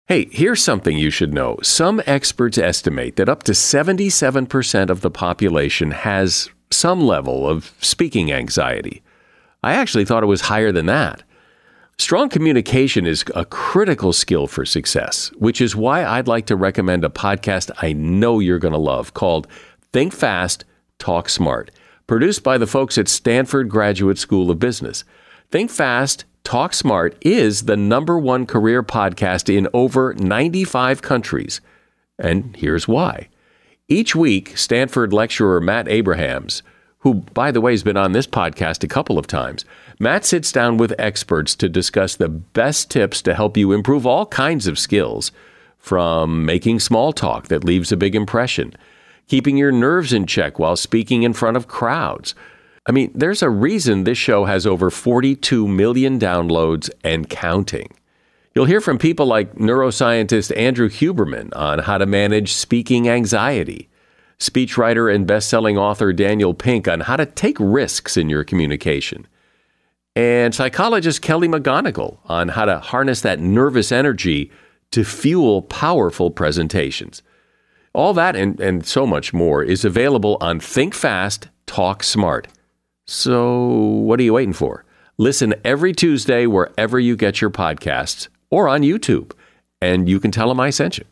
Hey, here's something you should know. Some experts estimate that up to 77% of the population has some level of speaking anxiety. I actually thought it was higher than that. Strong communication is a critical skill for success, which is why I'd like to recommend a podcast I know you're going to love called Think Fast, Talk Smart, produced by the folks at Stanford Graduate School of Business. Think Fast, Talk Smart is the #1 career podcast in over 95 countries. And here's why. Each week, Stanford lecturer Matt Abrahams, who, by the way, has been on this podcast a couple of times, Matt sits down with experts to discuss the best tips to help you improve all kinds of skills, from making small talk that leaves a big impression, keeping your nerves in check while speaking in front of crowds. I mean, there's a reason this show has over 42 million downloads and counting. You'll hear from people like neuroscientist Andrew Huberman on how to manage speaking anxiety, speechwriter and best-selling author Daniel Pink on how to take risks in your communication, and psychologist Kelly McGonigal on how to harness that nervous energy to fuel powerful presentations. All that and so much more is available on Think Fast, Talk Smart. So what are you waiting for? Listen every Tuesday wherever you get your podcasts or on YouTube, and you can tell them I sent you.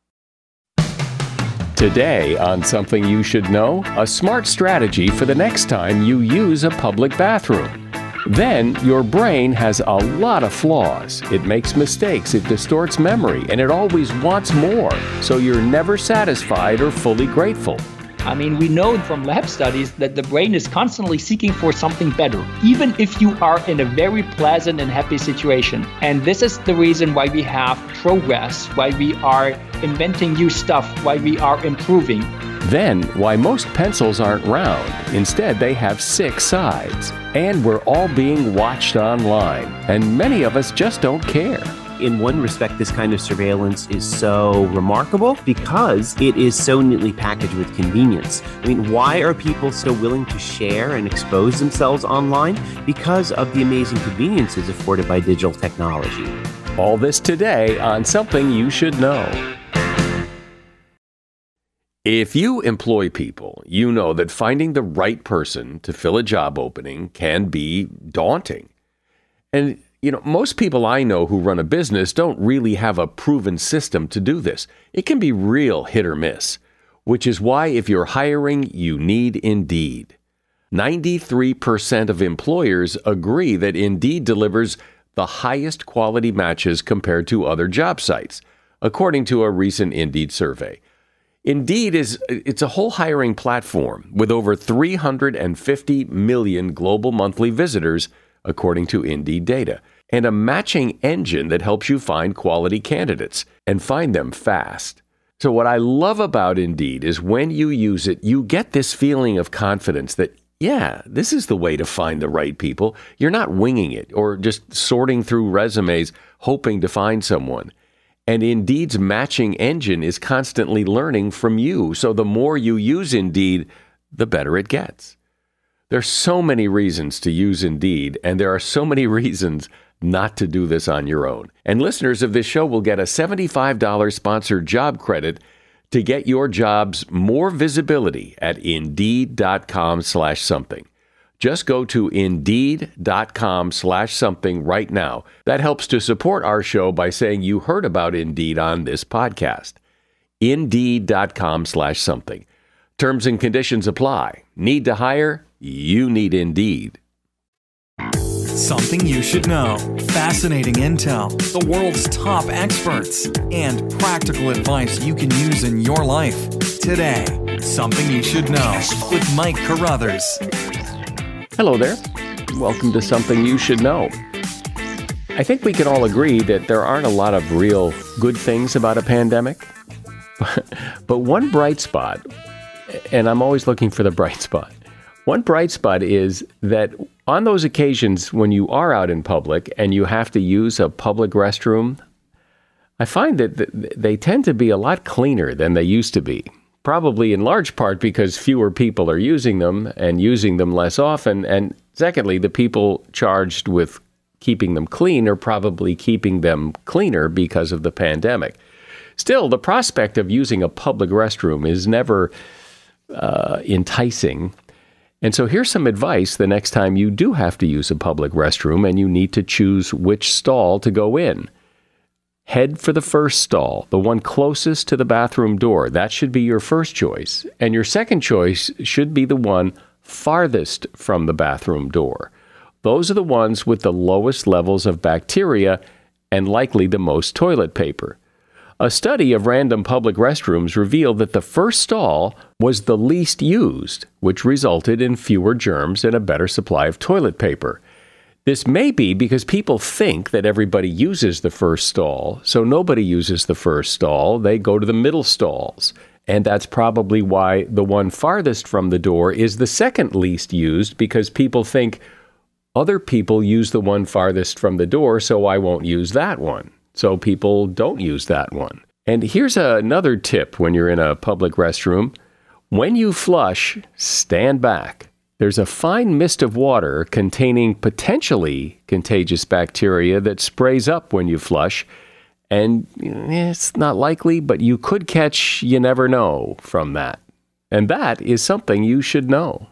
Today on Something You Should Know, a smart strategy for the next time you use a public bathroom. Then your brain has a lot of flaws. It makes mistakes, it distorts memory, and it always wants more, so you're never satisfied or fully grateful. I mean, we know from lab studies that the brain is constantly seeking for something better, even if you are in a very pleasant and happy situation. And this is the reason why we have progress, why we are inventing new stuff, why we are improving. Then, why most pencils aren't round. Instead, they have 6 sides. And we're all being watched online, and many of us just don't care. In one respect, this kind of surveillance is so remarkable because it is so neatly packaged with convenience. I mean, why are people so willing to share and expose themselves online? Because of the amazing conveniences afforded by digital technology. All this today on Something You Should Know. If you employ people, you know that finding the right person to fill a job opening can be daunting. And most people I know who run a business don't really have a proven system to do this. It can be real hit or miss, which is why if you're hiring, you need Indeed. 93% of employers agree that Indeed delivers the highest quality matches compared to other job sites, according to a recent Indeed survey. Indeed it's a whole hiring platform with over 350 million global monthly visitors, according to Indeed data, and a matching engine that helps you find quality candidates and find them fast. So what I love about Indeed is when you use it, you get this feeling of confidence that, yeah, this is the way to find the right people. You're not winging it or just sorting through resumes, hoping to find someone. And Indeed's matching engine is constantly learning from you. So the more you use Indeed, the better it gets. There's so many reasons to use Indeed, and there are so many reasons not to do this on your own. And listeners of this show will get a $75 sponsored job credit to get your jobs more visibility at Indeed.com/something. Just go to Indeed.com/something right now. That helps to support our show by saying you heard about Indeed on this podcast. Indeed.com/something. Terms and conditions apply. Need to hire? You need Indeed. Something you should know. Fascinating intel, the world's top experts, and practical advice you can use in your life. Today, Something You Should Know with Mike Carruthers. Hello there. Welcome to Something You Should Know. I think we can all agree that there aren't a lot of real good things about a pandemic. But one bright spot, and I'm always looking for the bright spot, one bright spot is that on those occasions when you are out in public and you have to use a public restroom, I find that they tend to be a lot cleaner than they used to be. Probably in large part because fewer people are using them and using them less often. And secondly, the people charged with keeping them clean are probably keeping them cleaner because of the pandemic. Still, the prospect of using a public restroom is never enticing. And so here's some advice the next time you do have to use a public restroom and you need to choose which stall to go in. Head for the first stall, the one closest to the bathroom door. That should be your first choice. And your second choice should be the one farthest from the bathroom door. Those are the ones with the lowest levels of bacteria and likely the most toilet paper. A study of random public restrooms revealed that the first stall was the least used, which resulted in fewer germs and a better supply of toilet paper. This may be because people think that everybody uses the first stall, so nobody uses the first stall. They go to the middle stalls. And that's probably why the one farthest from the door is the second least used, because people think other people use the one farthest from the door, so I won't use that one. So people don't use that one. And here's another tip when you're in a public restroom. When you flush, stand back. There's a fine mist of water containing potentially contagious bacteria that sprays up when you flush. And it's not likely, but you could catch you never know from that. And that is something you should know.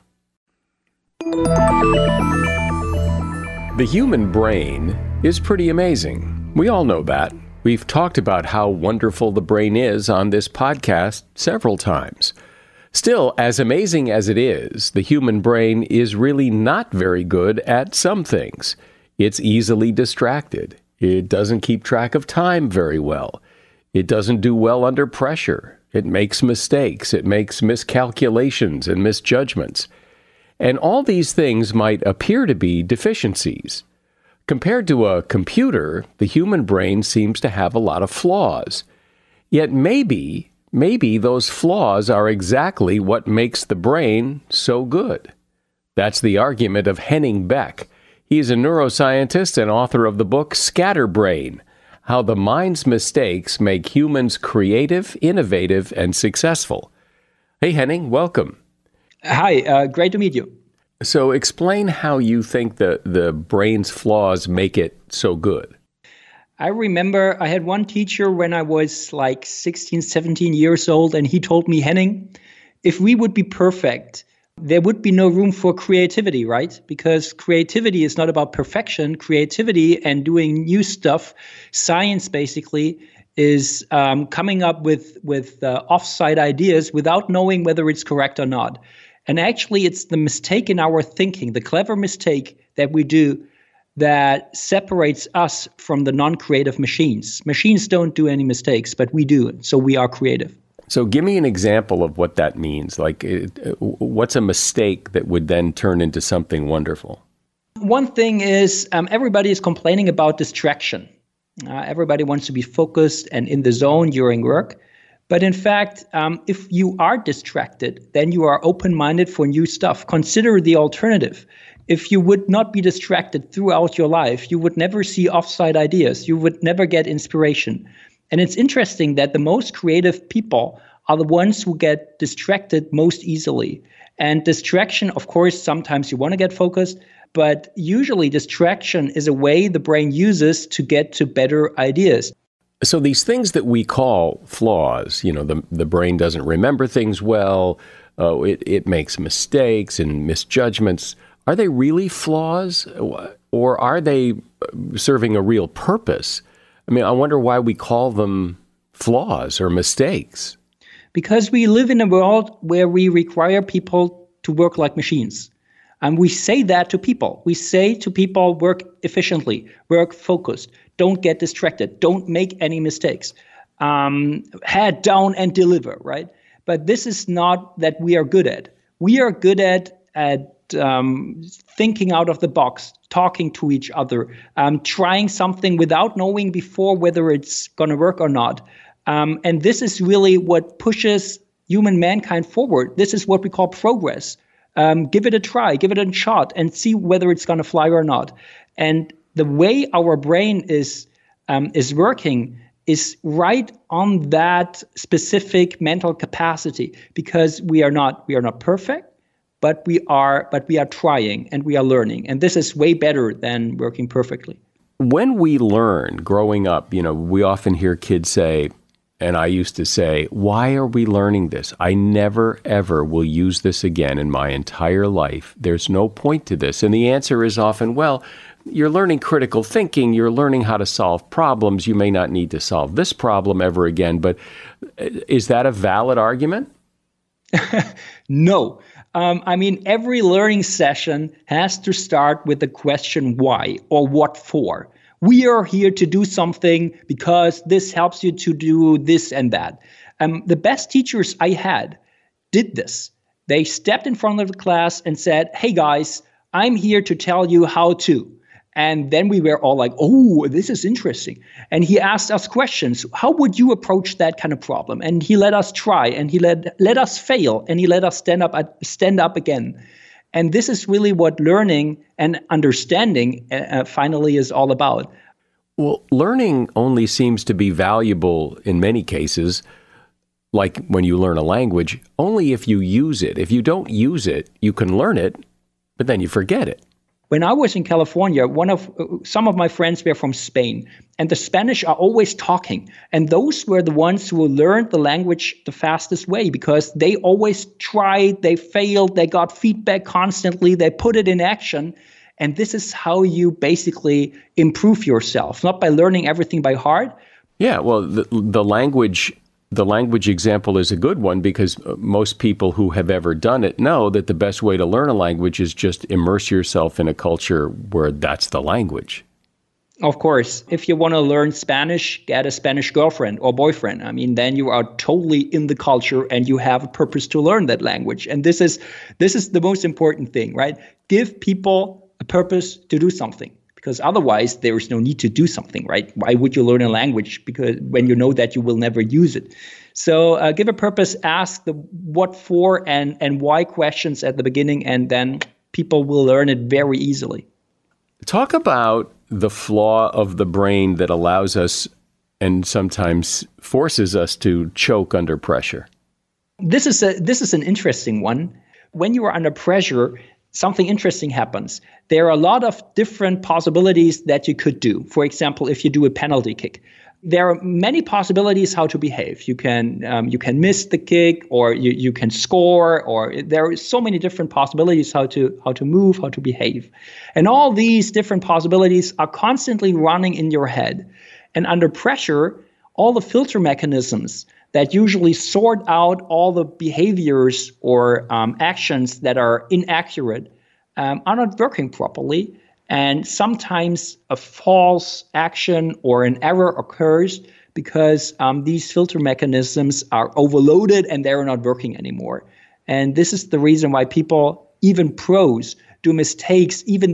The human brain is pretty amazing. We all know that. We've talked about how wonderful the brain is on this podcast several times. Still, as amazing as it is, the human brain is really not very good at some things. It's easily distracted. It doesn't keep track of time very well. It doesn't do well under pressure. It makes mistakes. It makes miscalculations and misjudgments. And all these things might appear to be deficiencies. Compared to a computer, the human brain seems to have a lot of flaws. Yet maybe those flaws are exactly what makes the brain so good. That's the argument of Henning Beck. He is a neuroscientist and author of the book Scatterbrain: How the Mind's Mistakes Make Humans Creative, Innovative, and Successful. Hey, Henning, welcome. Hi, great to meet you. So explain how you think the brain's flaws make it so good. I remember I had one teacher when I was like 16, 17 years old, and he told me, Henning, if we would be perfect, there would be no room for creativity, right? Because creativity is not about perfection. Creativity and doing new stuff, science basically, is coming up with offside ideas without knowing whether it's correct or not. And actually, it's the mistake in our thinking, the clever mistake that we do, that separates us from the non-creative machines. Machines don't do any mistakes, but we do, so we are creative. So give me an example of what that means. Like, what's a mistake that would then turn into something wonderful? One thing is everybody is complaining about distraction. Everybody wants to be focused and in the zone during work. But in fact, if you are distracted, then you are open-minded for new stuff. Consider the alternative. If you would not be distracted throughout your life, you would never see offside ideas. You would never get inspiration. And it's interesting that the most creative people are the ones who get distracted most easily. And distraction, of course, sometimes you want to get focused, but usually distraction is a way the brain uses to get to better ideas. So these things that we call flaws, the brain doesn't remember things well, it makes mistakes and misjudgments. Are they really flaws, or are they serving a real purpose? I mean, I wonder why we call them flaws or mistakes. Because we live in a world where we require people to work like machines. And we say that to people. We say to people, work efficiently, work focused, don't get distracted, don't make any mistakes, head down and deliver, right? But this is not that we are good at. We are good at thinking out of the box, talking to each other, trying something without knowing before whether it's going to work or not. And this is really what pushes human mankind forward. This is what we call progress. Give it a try, give it a shot, and see whether it's going to fly or not. And the way our brain is working is right on that specific mental capacity, because we are not perfect. but we are trying and we are learning. And this is way better than working perfectly. When we learn growing up, we often hear kids say, and I used to say, why are we learning this? I never, ever will use this again in my entire life. There's no point to this. And the answer is often, well, you're learning critical thinking. You're learning how to solve problems. You may not need to solve this problem ever again. But is that a valid argument? No. Every learning session has to start with the question why or what for. We are here to do something because this helps you to do this and that. The best teachers I had did this. They stepped in front of the class and said, hey guys, I'm here to tell you how to. And then we were all like, oh, this is interesting. And he asked us questions. How would you approach that kind of problem? And he let us try, and he let us fail, and he let us stand up again. And this is really what learning and understanding finally is all about. Well, learning only seems to be valuable in many cases, like when you learn a language, only if you use it. If you don't use it, you can learn it, but then you forget it. When I was in California, some of my friends were from Spain, and the Spanish are always talking. And those were the ones who learned the language the fastest way because they always tried, they failed, they got feedback constantly, they put it in action. And this is how you basically improve yourself, not by learning everything by heart. Yeah, well, the language example is a good one because most people who have ever done it know that the best way to learn a language is just immerse yourself in a culture where that's the language. Of course, if you want to learn Spanish, get a Spanish girlfriend or boyfriend. Then you are totally in the culture and you have a purpose to learn that language. And this is the most important thing, right? Give people a purpose to do something. Because otherwise, there is no need to do something, right? Why would you learn a language? Because when you know that you will never use it. So give a purpose, ask the what for and why questions at the beginning, and then people will learn it very easily. Talk about the flaw of the brain that allows us and sometimes forces us to choke under pressure. This is an interesting one. When you are under pressure, something interesting happens. There are a lot of different possibilities that you could do. For example, if you do a penalty kick, there are many possibilities how to behave. You can miss the kick, or you can score, or there are so many different possibilities how to move, how to behave. And all these different possibilities are constantly running in your head. And under pressure, all the filter mechanisms that usually sort out all the behaviors or actions that are inaccurate are not working properly. And sometimes a false action or an error occurs because these filter mechanisms are overloaded and they're not working anymore. And this is the reason why people, even pros, do mistakes. Even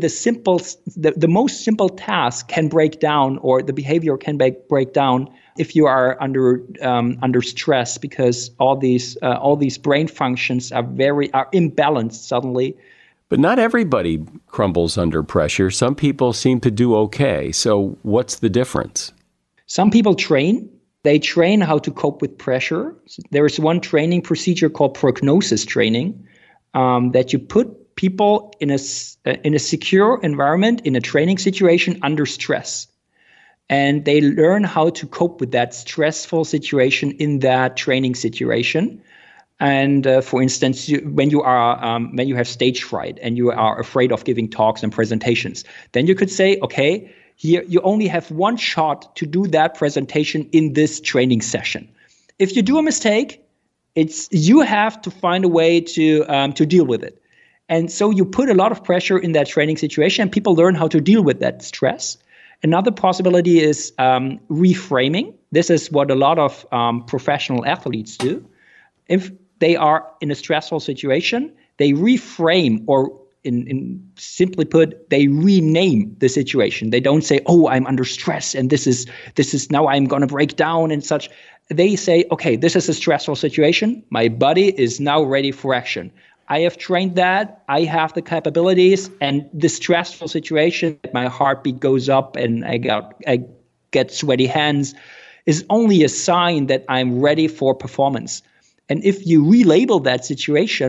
the most simple task can break down, or the behavior can break down if you are under stress, because all these brain functions are imbalanced suddenly. But not everybody crumbles under pressure. Some people seem to do okay. So what's the difference? Some people train. They train how to cope with pressure. There is one training procedure called prognosis training that you put people in a secure environment, in a training situation under stress. And they learn how to cope with that stressful situation in that training situation. And for instance, when you have stage fright and you are afraid of giving talks and presentations, then you could say, okay, here you only have one shot to do that presentation in this training session. If you do a mistake, you have to find a way to deal with it. And so you put a lot of pressure in that training situation, and people learn how to deal with that stress. Another possibility is reframing. This is what a lot of professional athletes do. If they are in a stressful situation, they reframe, or in simply put, they rename the situation. They don't say, "Oh, I'm under stress, and this is now I'm going to break down," and such. They say, "Okay, this is a stressful situation. My body is now ready for action. I have trained that. I have the capabilities, and the stressful situation, my heartbeat goes up and I get sweaty hands, is only a sign that I'm ready for performance." And if you relabel that situation,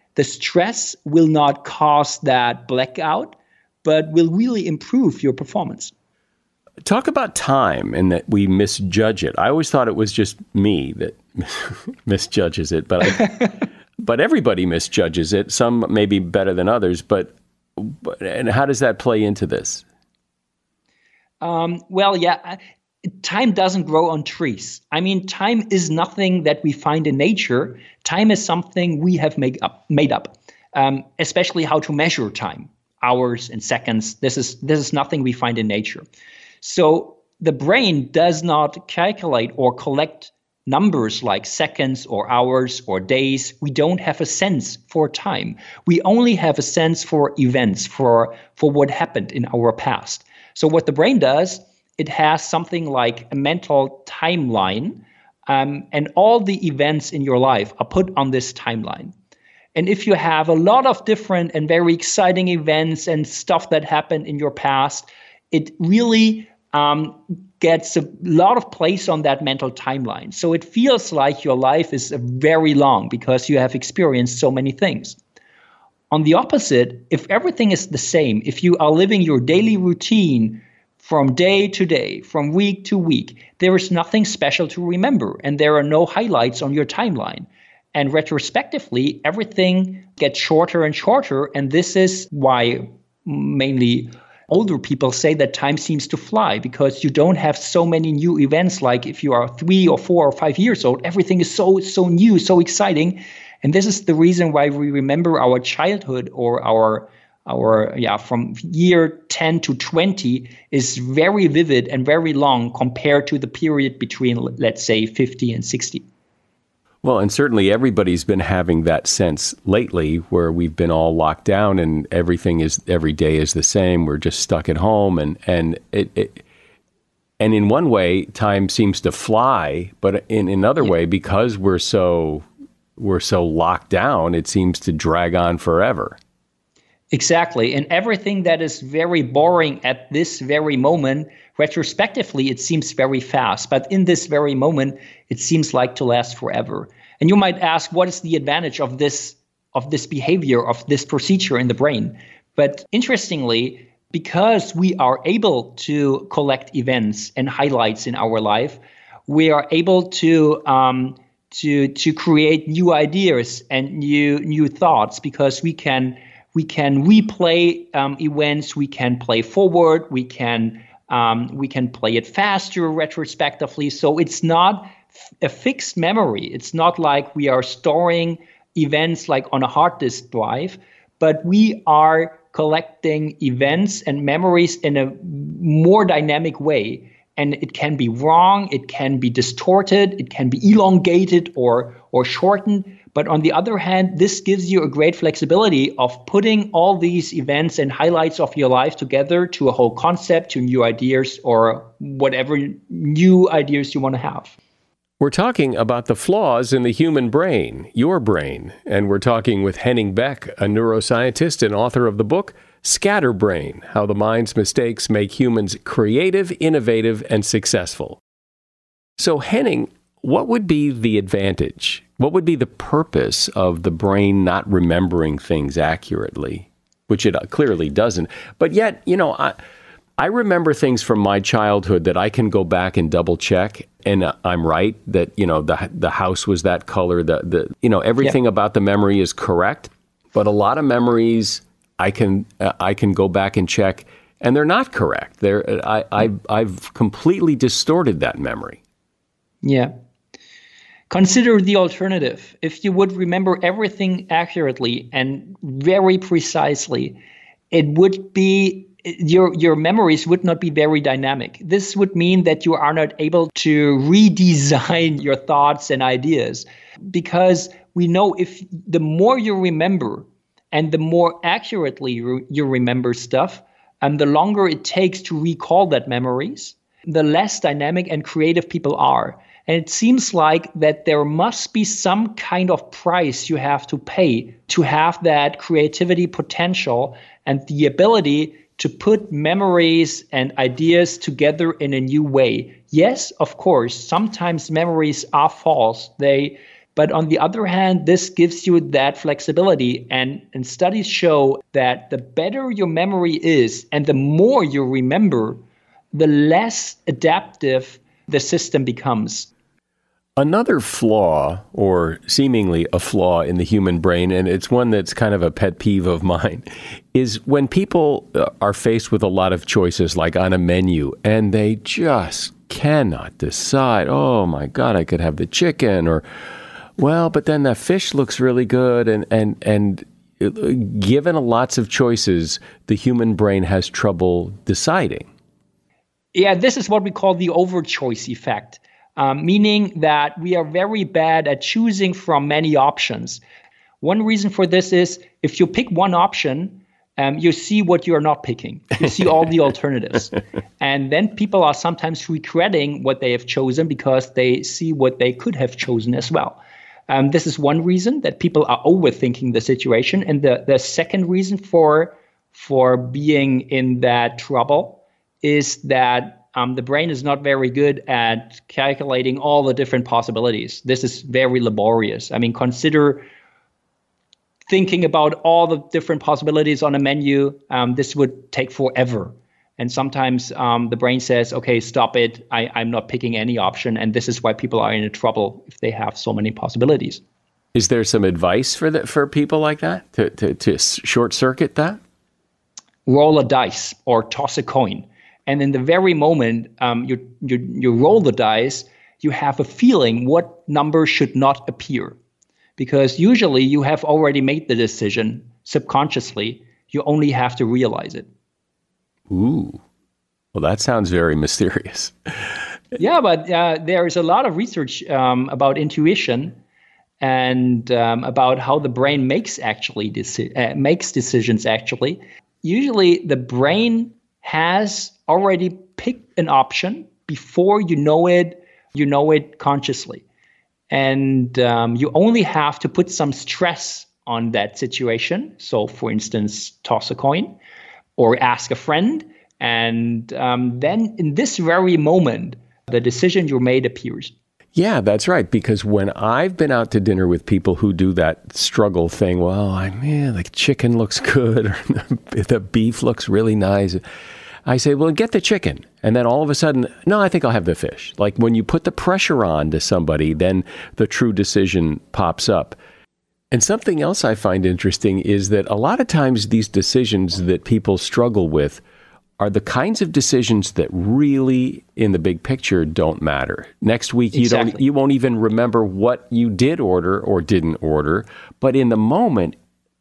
The stress will not cause that blackout, but will really improve your performance. Talk about time and that we misjudge it. I always thought it was just me that misjudges it, but everybody misjudges it. Some may be better than others, and how does that play into this? Time doesn't grow on trees. I mean, time is nothing that we find in nature. Time is something we have made up, especially how to measure time, hours and seconds. This is nothing we find in nature. So the brain does not calculate or collect numbers like seconds or hours or days. We don't have a sense for time. We only have a sense for events, for what happened in our past. So what the brain does, it has something like a mental timeline, and all the events in your life are put on this timeline. And if you have a lot of different and very exciting events and stuff that happened in your past, it really gets a lot of place on that mental timeline. So it feels like your life is very long because you have experienced so many things. On the opposite, if everything is the same, if you are living your daily routine from day to day, from week to week, there is nothing special to remember, and there are no highlights on your timeline. And retrospectively, everything gets shorter and shorter, and this is why mainly older people say that time seems to fly, because you don't have so many new events. Like if you are 3 or 4 or 5 years old, everything is so new, so exciting. And this is the reason why we remember our childhood or our from year 10 to 20 is very vivid and very long compared to the period between, let's say, 50 and 60. Well, and certainly everybody's been having that sense lately where we've been all locked down and every day is the same. We're just stuck at home and in one way time seems to fly, but in another way, because we're so locked down, it seems to drag on forever. Exactly. And everything that is very boring at this very moment, retrospectively, it seems very fast. But in this very moment, it seems like to last forever. And you might ask, what is the advantage of this behavior, of this procedure in the brain? But interestingly, because we are able to collect events and highlights in our life, we are able to create new ideas and new thoughts, because we can replay events, we can play forward, we can play it faster retrospectively. So it's not a fixed memory. It's not like we are storing events like on a hard disk drive, but we are collecting events and memories in a more dynamic way. And it can be wrong, it can be distorted, it can be elongated or shortened. But on the other hand, this gives you a great flexibility of putting all these events and highlights of your life together to a whole concept, to new ideas, or whatever new ideas you want to have. We're talking about the flaws in the human brain, your brain, and we're talking with Henning Beck, a neuroscientist and author of the book, Scatterbrain: How the Mind's Mistakes Make Humans Creative, Innovative, and Successful. So Henning, what would be the advantage? What would be the purpose of the brain not remembering things accurately, which it clearly doesn't? But yet, I remember things from my childhood that I can go back and double check, and I'm right that the house was that color. Everything about the memory is correct, but a lot of memories I can go back and check, and they're not correct. I've completely distorted that memory. Yeah. Consider the alternative. If you would remember everything accurately and very precisely, it would be your memories would not be very dynamic. This would mean that you are not able to redesign your thoughts and ideas, because we know if the more you remember and the more accurately you remember stuff, and the longer it takes to recall that memories, the less dynamic and creative people are. And it seems like that there must be some kind of price you have to pay to have that creativity potential and the ability to put memories and ideas together in a new way. Yes, of course, sometimes memories are false. They But on the other hand, this gives you that flexibility. And studies show that the better your memory is and the more you remember, the less adaptive the system becomes. Another flaw, or seemingly a flaw in the human brain, and it's one that's kind of a pet peeve of mine, is when people are faced with a lot of choices, like on a menu, and they just cannot decide, oh my God, I could have the chicken, or, well, but then the fish looks really good, and given lots of choices, the human brain has trouble deciding. Yeah, this is what we call the overchoice effect. Meaning that we are very bad at choosing from many options. One reason for this is if you pick one option, you see what you're not picking. You see all the alternatives. And then people are sometimes regretting what they have chosen because they see what they could have chosen as well. This is one reason that people are overthinking the situation. And the second reason for being in that trouble is that the brain is not very good at calculating all the different possibilities. This is very laborious. I mean, consider thinking about all the different possibilities on a menu. This would take forever. And sometimes the brain says, okay, stop it. I'm not picking any option. And this is why people are in trouble if they have so many possibilities. Is there some advice for people like that to short circuit that? Roll a dice or toss a coin. And in the very moment you roll the dice, you have a feeling what number should not appear. Because usually you have already made the decision subconsciously. You only have to realize it. Ooh, well, that sounds very mysterious. Yeah, but there is a lot of research about intuition and about how the brain makes decisions. Actually, usually the brain has already picked an option before you know it consciously. And you only have to put some stress on that situation. So, for instance, toss a coin or ask a friend. And then in this very moment, the decision you made appears. Yeah, that's right. Because when I've been out to dinner with people who do that struggle thing, well, the chicken looks good, or the beef looks really nice. I say, well, get the chicken. And then all of a sudden, no, I think I'll have the fish. Like when you put the pressure on to somebody, then the true decision pops up. And something else I find interesting is that a lot of times these decisions that people struggle with are the kinds of decisions that really, in the big picture, don't matter. Next week, you won't even remember what you did order or didn't order. But in the moment,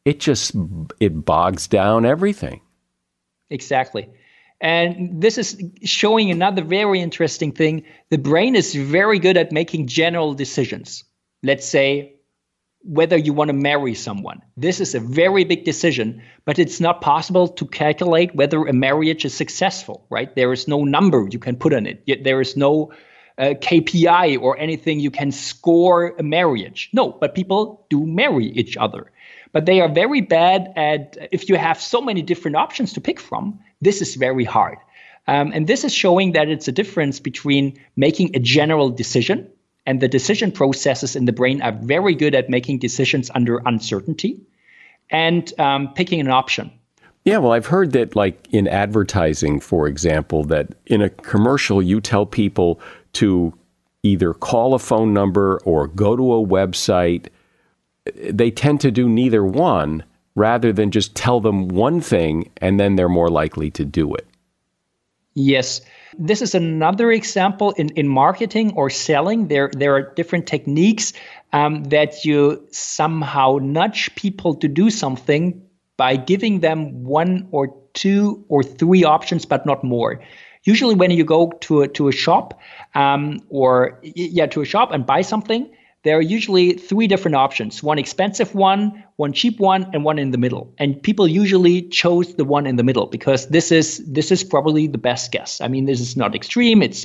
it bogs down everything. Exactly. And this is showing another very interesting thing. The brain is very good at making general decisions. Let's say whether you want to marry someone. This is a very big decision, but it's not possible to calculate whether a marriage is successful, right? There is no number you can put on it. Yet there is no KPI or anything you can score a marriage. No, but people do marry each other. But they are very bad at, if you have so many different options to pick from, this is very hard. And this is showing that it's a difference between making a general decision, and the decision processes in the brain are very good at making decisions under uncertainty, and picking an option. Yeah, well, I've heard that like in advertising, for example, that in a commercial, you tell people to either call a phone number or go to a website. They tend to do neither one rather than just tell them one thing and then they're more likely to do it. Yes. This is another example in marketing or selling. There are different techniques that you somehow nudge people to do something by giving them one or two or three options, but not more. Usually when you go to a shop to a shop and buy something, there are usually three different options: one expensive one cheap one, and one in the middle. And people usually chose the one in the middle because this is probably the best guess. I mean, this is not extreme. It's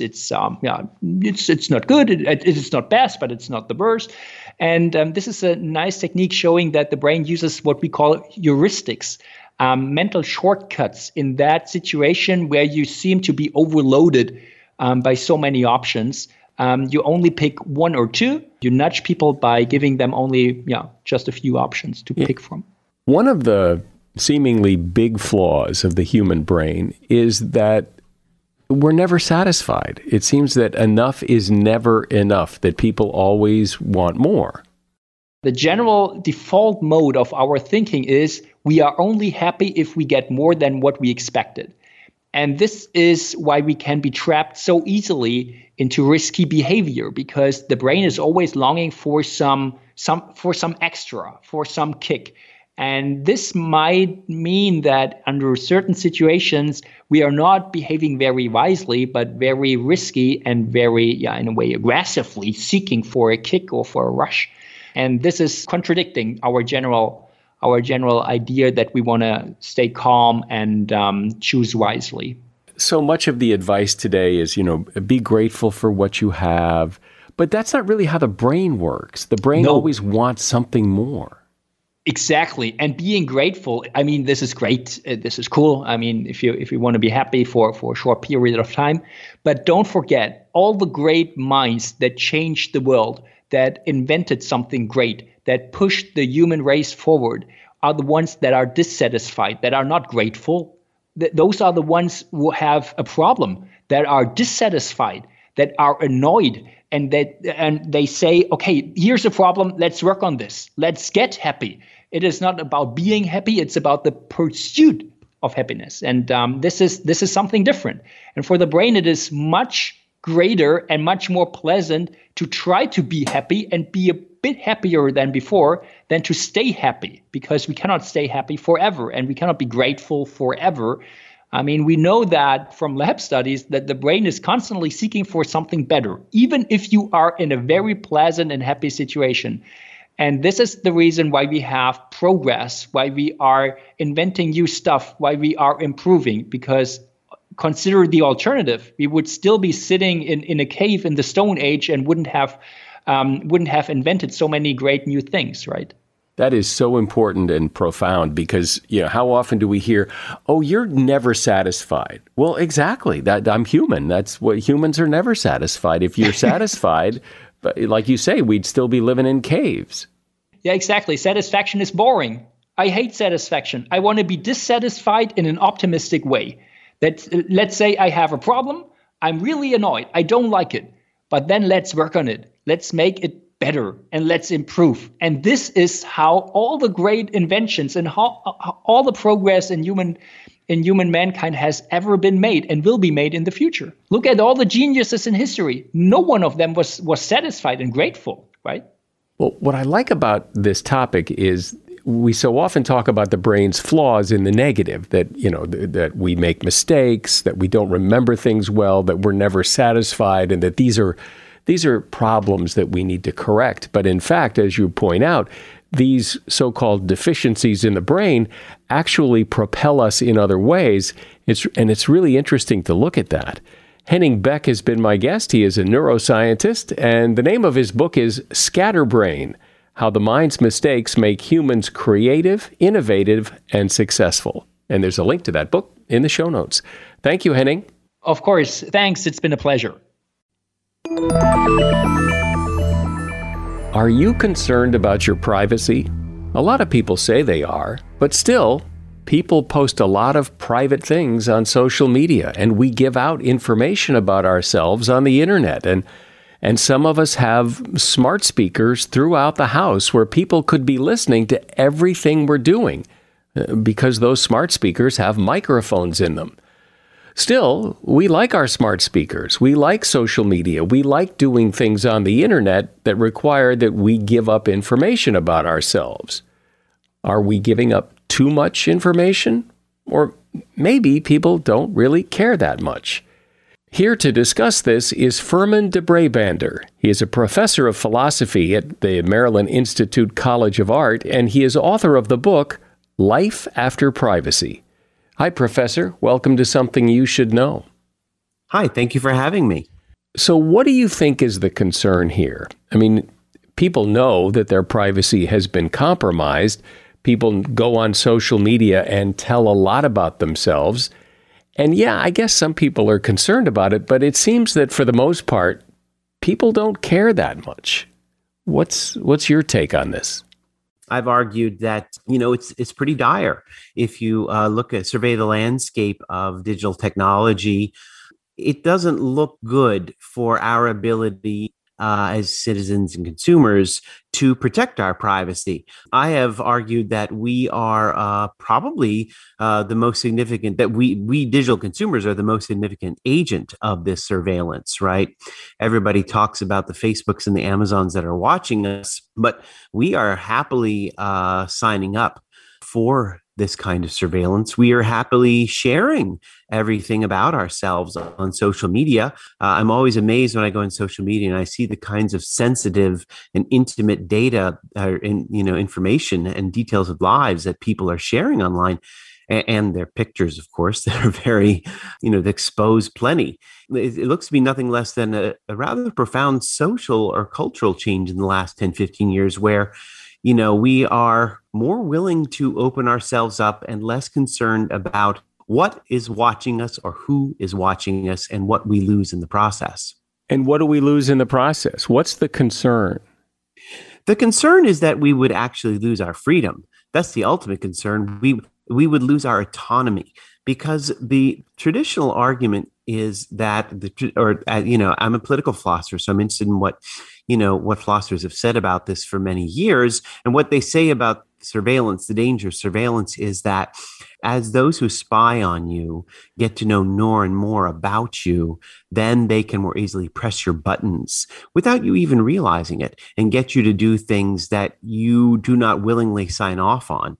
not good. It's not best, but it's not the worst. And this is a nice technique showing that the brain uses what we call heuristics, mental shortcuts in that situation where you seem to be overloaded by so many options. You only pick one or two. You nudge people by giving them only just a few options to pick from. One of the seemingly big flaws of the human brain is that we're never satisfied. It seems that enough is never enough, that people always want more. The general default mode of our thinking is we are only happy if we get more than what we expected. And this is why we can be trapped so easily into risky behavior, because the brain is always longing for some extra, for some kick. And this might mean that under certain situations, we are not behaving very wisely, but very risky and very, in a way, aggressively seeking for a kick or for a rush. And this is contradicting our general idea that we want to stay calm and choose wisely. So much of the advice today is, be grateful for what you have. But that's not really how the brain works. The brain always wants something more. Exactly. And being grateful, this is great. This is cool. If you want to be happy for a short period of time. But don't forget, all the great minds that changed the world, that invented something great, that pushed the human race forward, are the ones that are dissatisfied, that are not grateful. Those are the ones who have a problem, that are dissatisfied, that are annoyed, and they say, okay, here's a problem, let's work on this, let's get happy. It is not about being happy, it's about the pursuit of happiness. And this is something different. And for the brain, it is much greater and much more pleasant to try to be happy and be a bit happier than before than to stay happy, because we cannot stay happy forever and we cannot be grateful forever. We know that from lab studies that the brain is constantly seeking for something better, even if you are in a very pleasant and happy situation. And this is the reason why we have progress, why we are inventing new stuff, why we are improving, because consider the alternative. We would still be sitting in a cave in the Stone Age and wouldn't have invented so many great new things, right? That is so important and profound, because how often do we hear, "Oh, you're never satisfied." Well, exactly. That I'm human. That's what humans are, never satisfied. If you're satisfied, but like you say, we'd still be living in caves. Yeah, exactly. Satisfaction is boring. I hate satisfaction. I want to be dissatisfied in an optimistic way. That let's say I have a problem. I'm really annoyed. I don't like it. But then let's work on it. Let's make it better and let's improve. And this is how all the great inventions and how all the progress in human mankind has ever been made and will be made in the future. Look at all the geniuses in history. No one of them was satisfied and grateful, right? Well, what I like about this topic is we so often talk about the brain's flaws in the negative, that, that we make mistakes, that we don't remember things well, that we're never satisfied, and that these are problems that we need to correct. But in fact, as you point out, these so-called deficiencies in the brain actually propel us in other ways. It's really interesting to look at that. Henning Beck has been my guest. He is a neuroscientist, and the name of his book is Scatterbrain: How the Mind's Mistakes Make Humans Creative, Innovative, and Successful. And there's a link to that book in the show notes. Thank you, Henning. Of course. Thanks. It's been a pleasure. Are you concerned about your privacy? A lot of people say they are, but still, people post a lot of private things on social media, and we give out information about ourselves on the internet. And some of us have smart speakers throughout the house where people could be listening to everything we're doing because those smart speakers have microphones in them. Still, we like our smart speakers. We like social media. We like doing things on the internet that require that we give up information about ourselves. Are we giving up too much information? Or maybe people don't really care that much. Here to discuss this is Firmin de Brabander. He is a professor of philosophy at the Maryland Institute College of Art, and he is author of the book, Life After Privacy. Hi, Professor. Welcome to Something You Should Know. Hi, thank you for having me. So what do you think is the concern here? People know that their privacy has been compromised. People go on social media and tell a lot about themselves. And yeah, I guess some people are concerned about it, but it seems that for the most part, people don't care that much. What's your take on this? I've argued that, it's pretty dire. If you survey the landscape of digital technology, it doesn't look good for our ability as citizens and consumers to protect our privacy. I have argued that we are probably the most significant, that we digital consumers are the most significant agent of this surveillance, right? Everybody talks about the Facebooks and the Amazons that are watching us, but we are happily signing up for this kind of surveillance. We are happily sharing everything about ourselves on social media. I'm always amazed when I go on social media and I see the kinds of sensitive and intimate data, information and details of lives that people are sharing online, and their pictures, of course, that are very, that expose plenty. It looks to be nothing less than a rather profound social or cultural change in the last 10, 15 years where we are more willing to open ourselves up and less concerned about what is watching us or who is watching us and what we lose in the process. And what do we lose in the process? What's the concern? The concern is that we would actually lose our freedom. That's the ultimate concern. We would lose our autonomy, because the traditional argument is that I'm a political philosopher, so I'm interested in what philosophers have said about this for many years. And what they say about surveillance, the danger of surveillance, is that as those who spy on you get to know more and more about you, then they can more easily press your buttons without you even realizing it and get you to do things that you do not willingly sign off on.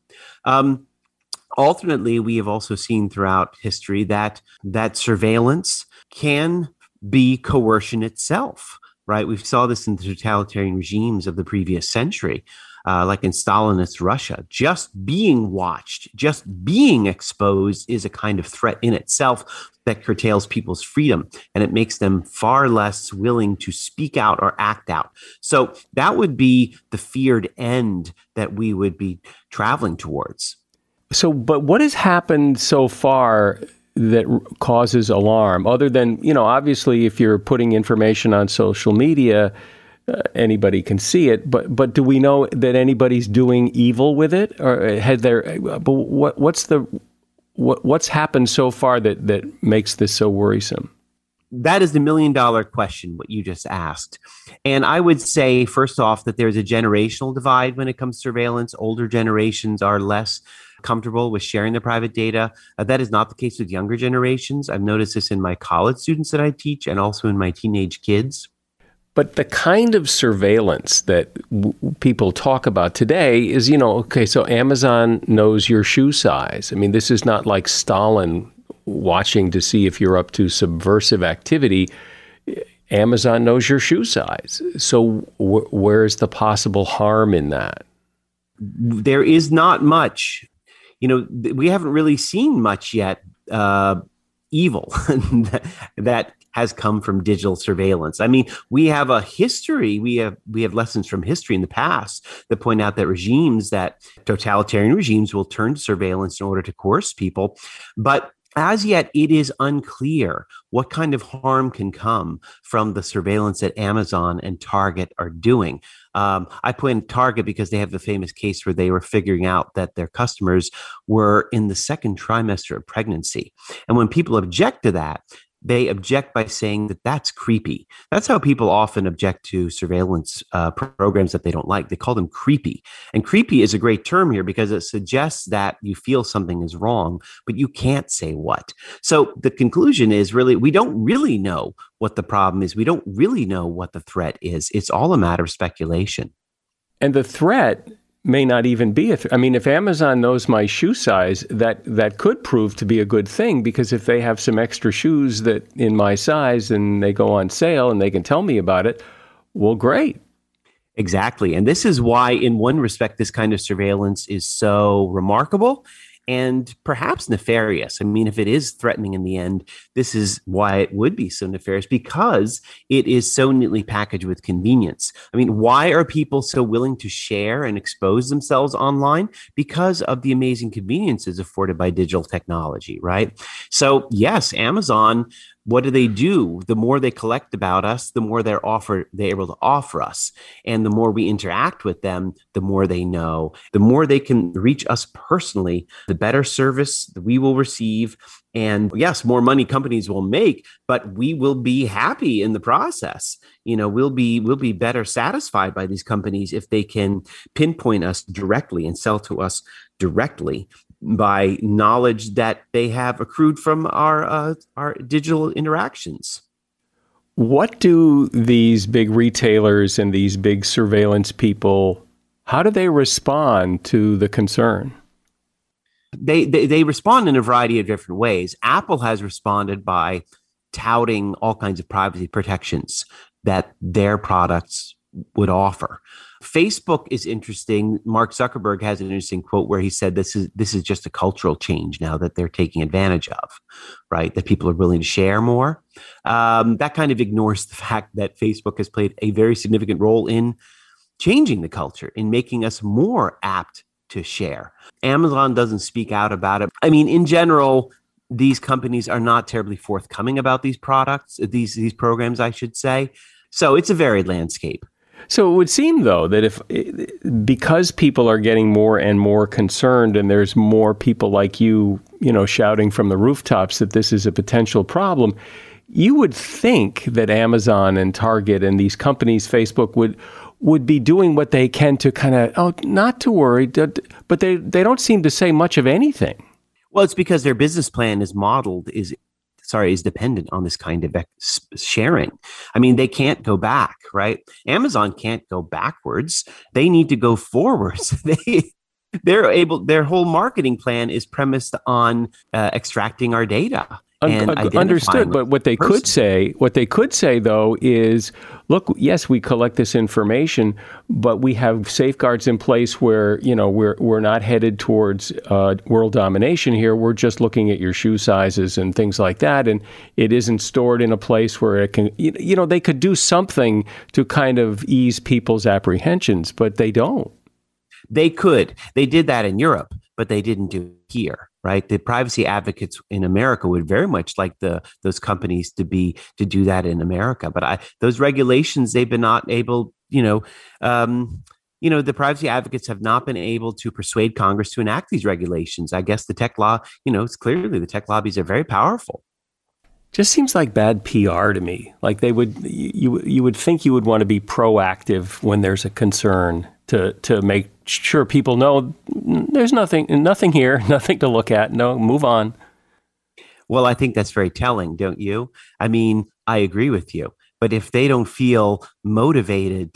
Alternately, we have also seen throughout history that surveillance can be coercion itself, right? We saw this in the totalitarian regimes of the previous century, like in Stalinist Russia. Just being watched, just being exposed is a kind of threat in itself that curtails people's freedom, and it makes them far less willing to speak out or act out. So that would be the feared end that we would be traveling towards. So, but what has happened so far that causes alarm, other than, obviously if you're putting information on social media, anybody can see it, but do we know that anybody's doing evil with it? Or what's happened so far that makes this so worrisome? That is the $1 million question, what you just asked. And I would say, first off, that there's a generational divide when it comes to surveillance. Older generations are less comfortable with sharing their private data. That is not the case with younger generations. I've noticed this in my college students that I teach and also in my teenage kids. But the kind of surveillance that people talk about today is, so Amazon knows your shoe size. I mean, this is not like Stalin watching to see if you're up to subversive activity. Amazon knows your shoe size. So where's the possible harm in that? There is not much. We haven't really seen much yet evil that has come from digital surveillance. I mean, we have a history. We have lessons from history in the past that point out that totalitarian regimes will turn to surveillance in order to coerce people. But as yet, it is unclear what kind of harm can come from the surveillance that Amazon and Target are doing. I point at Target because they have the famous case where they were figuring out that their customers were in the second trimester of pregnancy. And when people object to that, they object by saying that that's creepy. That's how people often object to surveillance programs that they don't like. They call them creepy. And creepy is a great term here because it suggests that you feel something is wrong, but you can't say what. So the conclusion is really, we don't really know what the problem is. We don't really know what the threat is. It's all a matter of speculation. And the threat may not even be if Amazon knows my shoe size, that could prove to be a good thing, because if they have some extra shoes that in my size and they go on sale and they can tell me about it, well, great. Exactly. And this is why, in one respect, this kind of surveillance is so remarkable and perhaps nefarious. I mean, if it is threatening in the end, this is why it would be so nefarious, because it is so neatly packaged with convenience. I mean, why are people so willing to share and expose themselves online? Because of the amazing conveniences afforded by digital technology, right? So yes, Amazon what do? The more they collect about us, the more they're able to offer us. And the more we interact with them, the more they know, the more they can reach us personally, the better service that we will receive. And yes, more money companies will make, but we will be happy in the process. We'll be better satisfied by these companies if they can pinpoint us directly and sell to us directly by knowledge that they have accrued from our digital interactions. What do these big retailers and these big surveillance people, how do they respond to the concern? They respond in a variety of different ways. Apple has responded by touting all kinds of privacy protections that their products would offer. Facebook is interesting. Mark Zuckerberg has an interesting quote where he said this is just a cultural change now that they're taking advantage of, right? That people are willing to share more. That kind of ignores the fact that Facebook has played a very significant role in changing the culture, in making us more apt to share. Amazon doesn't speak out about it. I mean, in general, these companies are not terribly forthcoming about these products, these programs, I should say. So it's a varied landscape. So it would seem, though, that because people are getting more and more concerned, and there's more people like you shouting from the rooftops that this is a potential problem, you would think that Amazon and Target and these companies, Facebook, would be doing what they can to kind of, not to worry, but they don't seem to say much of anything. Well, it's because their business plan is dependent on this kind of sharing. I mean, they can't go back, right? Amazon can't go backwards. They need to go forwards. Their whole marketing plan is premised on extracting our data. Understood. But what they could say, though, is, look, yes, we collect this information, but we have safeguards in place where, we're not headed towards world domination here. We're just looking at your shoe sizes and things like that. And it isn't stored in a place where it can, they could do something to kind of ease people's apprehensions, but they don't. They could. They did that in Europe, but they didn't do it here. Right, the privacy advocates in America would very much like those companies to do that in America. But those regulations, they've been not able. The privacy advocates have not been able to persuade Congress to enact these regulations. I guess the tech law, it's clearly the tech lobbies are very powerful. Just seems like bad PR to me. Like you would think you would want to be proactive when there's a concern to make sure people know there's nothing here, nothing to look at. No, move on. Well, I think that's very telling, don't you? I mean, I agree with you. But if they don't feel motivated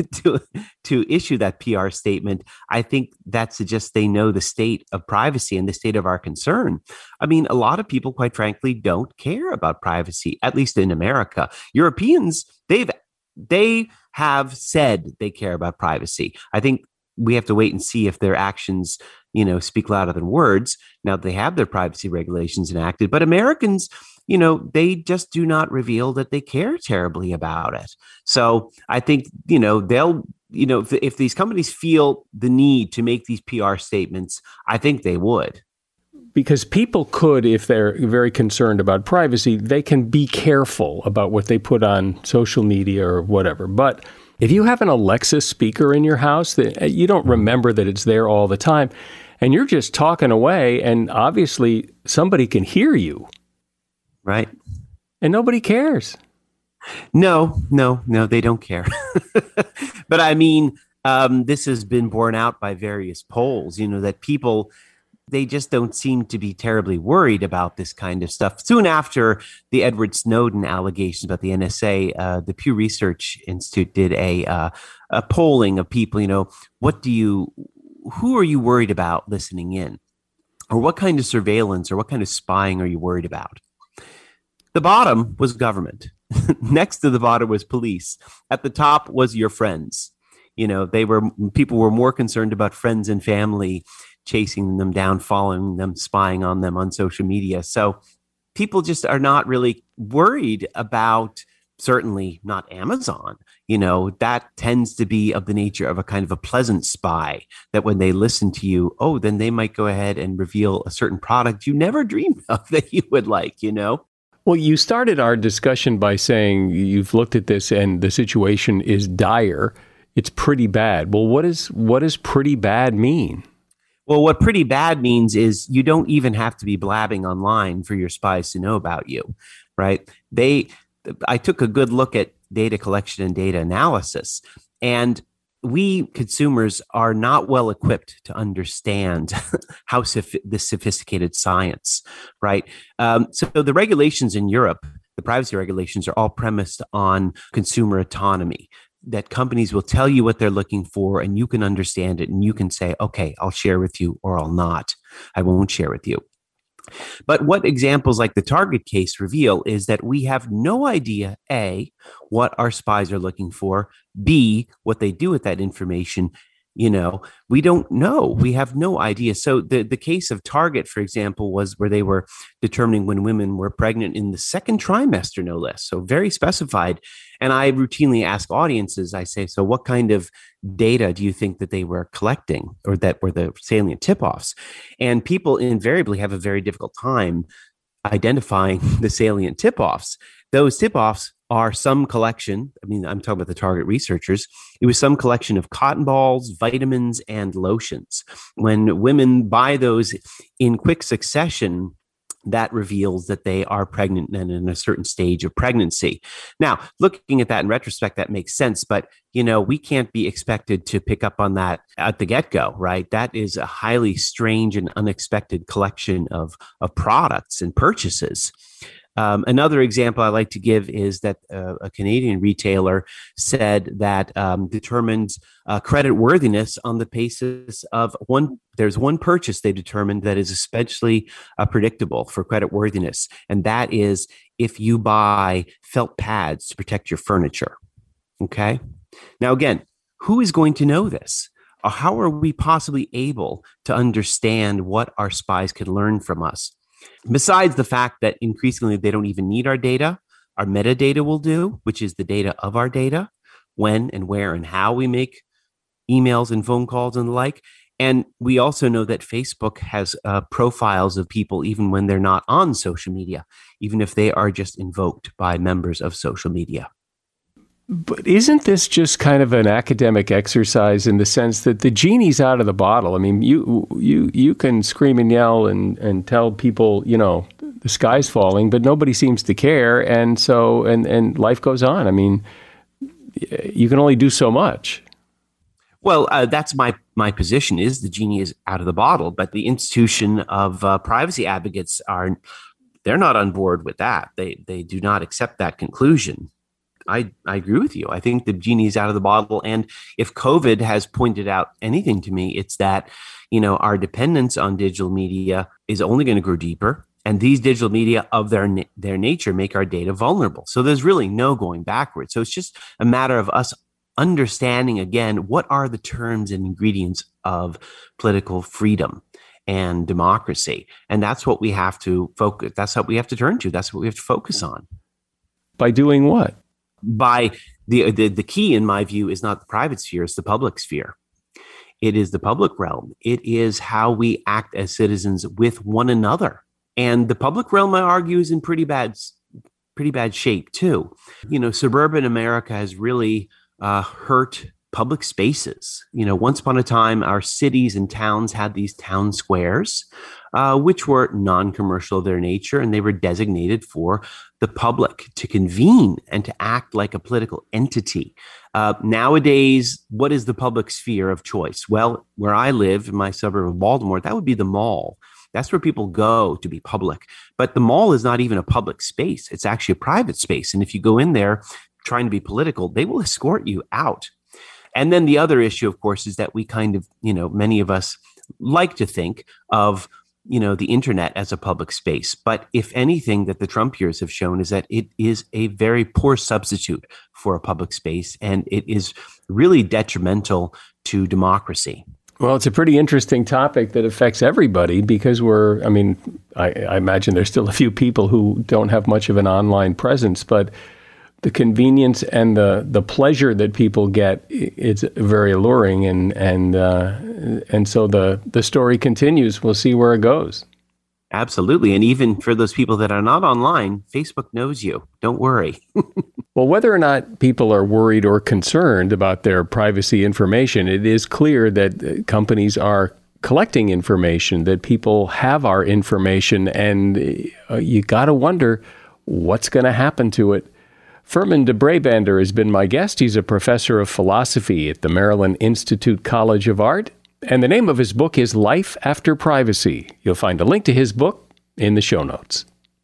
to issue that PR statement, I think that suggests they know the state of privacy and the state of our concern. I mean, a lot of people, quite frankly, don't care about privacy, at least in America. Europeans, they have said they care about privacy. I think we have to wait and see if their actions, speak louder than words now that they have their privacy regulations enacted. But Americans, they just do not reveal that they care terribly about it. So I think, they'll, if these companies feel the need to make these PR statements, I think they would. Because people could, if they're very concerned about privacy, they can be careful about what they put on social media or whatever. But if you have an Alexa speaker in your house, that you don't remember that it's there all the time, and you're just talking away, and obviously somebody can hear you. Right. And nobody cares. No, they don't care. But I mean, this has been borne out by various polls, that people, they just don't seem to be terribly worried about this kind of stuff. Soon after the Edward Snowden allegations about the NSA, the Pew Research Institute did a polling of people, who are you worried about listening in? Or what kind of surveillance or what kind of spying are you worried about? The bottom was government. Next to the bottom was police. At the top was your friends. People were more concerned about friends and family chasing them down, following them, spying on them on social media. So people just are not really worried about, certainly not Amazon. That tends to be of the nature of a kind of a pleasant spy that when they listen to you, then they might go ahead and reveal a certain product you never dreamed of that you would like, Well, you started our discussion by saying you've looked at this and the situation is dire. It's pretty bad. Well, what does pretty bad mean? Well, what pretty bad means is you don't even have to be blabbing online for your spies to know about you, right? I took a good look at data collection and data analysis, and we consumers are not well equipped to understand how this sophisticated science, right? So the regulations in Europe, the privacy regulations, are all premised on consumer autonomy, that companies will tell you what they're looking for and you can understand it and you can say, okay, I'll share with you or I'll not. I won't share with you. But what examples like the Target case reveal is that we have no idea, A, what our spies are looking for, B, what they do with that information. We don't know. We have no idea. So the case of Target, for example, was where they were determining when women were pregnant in the second trimester, no less. So very specified. And I routinely ask audiences, I say, so what kind of data do you think that they were collecting or that were the salient tip-offs? And people invariably have a very difficult time identifying the salient tip-offs. Those tip-offs are some collection. I'm talking about the Target researchers. It was some collection of cotton balls, vitamins, and lotions. When women buy those in quick succession, that reveals that they are pregnant and in a certain stage of pregnancy. Now, looking at that in retrospect, that makes sense, but we can't be expected to pick up on that at the get-go, right? That is a highly strange and unexpected collection of products and purchases. Another example I like to give is that a Canadian retailer said that determines credit worthiness on the basis of there's one purchase they determined that is especially predictable for credit worthiness. And that is if you buy felt pads to protect your furniture. Okay. Now, again, who is going to know this? Or how are we possibly able to understand what our spies can learn from us? Besides the fact that increasingly they don't even need our data, our metadata will do, which is the data of our data, when and where and how we make emails and phone calls and the like. And we also know that Facebook has profiles of people even when they're not on social media, even if they are just invoked by members of social media. But isn't this just kind of an academic exercise in the sense that the genie's out of the bottle? I mean, you can scream and yell and tell people, the sky's falling, but nobody seems to care. And so, and life goes on. I mean, you can only do so much. Well, that's my position is the genie is out of the bottle, but the institution of privacy advocates they're not on board with that. They do not accept that conclusion. I agree with you. I think the genie is out of the bottle. And if COVID has pointed out anything to me, it's that, our dependence on digital media is only going to grow deeper. And these digital media of their nature make our data vulnerable. So there's really no going backwards. So it's just a matter of us understanding, again, what are the terms and ingredients of political freedom and democracy. And that's what we have to focus. That's what we have to turn to. That's what we have to focus on. By doing what? By the key, in my view, is not the private sphere, it's the public sphere. It is the public realm. It is how we act as citizens with one another. And the public realm, I argue, is in pretty bad shape too. Suburban America has really hurt public spaces. Once upon a time, our cities and towns had these town squares, which were non-commercial of their nature, and they were designated for the public to convene and to act like a political entity. Nowadays, what is the public sphere of choice? Well, where I live in my suburb of Baltimore, that would be the mall. That's where people go to be public. But the mall is not even a public space. It's actually a private space. And if you go in there trying to be political, they will escort you out. And then the other issue, of course, is that we kind of, many of us like to think of, the internet as a public space. But if anything that the Trump years have shown is that it is a very poor substitute for a public space, and it is really detrimental to democracy. Well, it's a pretty interesting topic that affects everybody because I imagine there's still a few people who don't have much of an online presence, but the convenience and the pleasure that people get, it's very alluring, and so the story continues. We'll see where it goes. Absolutely. And even for those people that are not online, Facebook knows you. Don't worry. Well, whether or not people are worried or concerned about their privacy information, it is clear that companies are collecting information, that people have our information, and you got to wonder what's going to happen to it. Furman de Brabander has been my guest. He's a professor of philosophy at the Maryland Institute College of Art. And the name of his book is Life After Privacy. You'll find a link to his book in the show notes.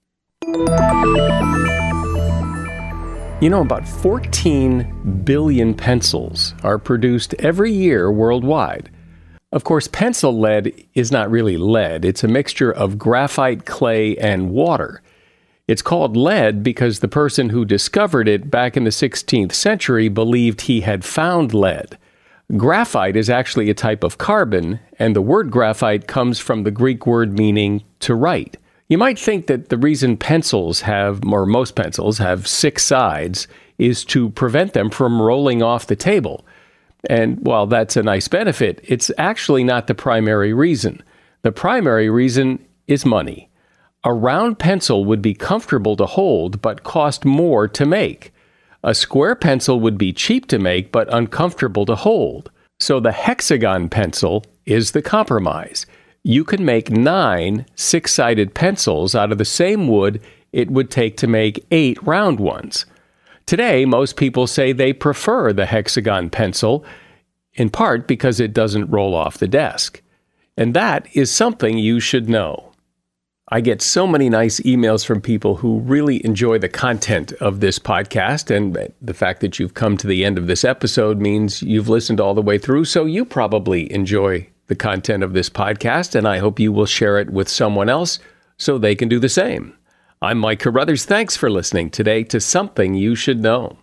You know, about 14 billion pencils are produced every year worldwide. Of course, pencil lead is not really lead. It's a mixture of graphite, clay, and water. It's called lead because the person who discovered it back in the 16th century believed he had found lead. Graphite is actually a type of carbon, and the word graphite comes from the Greek word meaning to write. You might think that the reason pencils have, or most pencils have 6 sides, is to prevent them from rolling off the table. And while that's a nice benefit, it's actually not the primary reason. The primary reason is money. A round pencil would be comfortable to hold, but cost more to make. A square pencil would be cheap to make, but uncomfortable to hold. So the hexagon pencil is the compromise. You can make 9 6-sided pencils out of the same wood it would take to make 8 round ones. Today, most people say they prefer the hexagon pencil, in part because it doesn't roll off the desk. And that is something you should know. I get so many nice emails from people who really enjoy the content of this podcast, and the fact that you've come to the end of this episode means you've listened all the way through, so you probably enjoy the content of this podcast, and I hope you will share it with someone else so they can do the same. I'm Mike Carruthers. Thanks for listening today to Something You Should Know.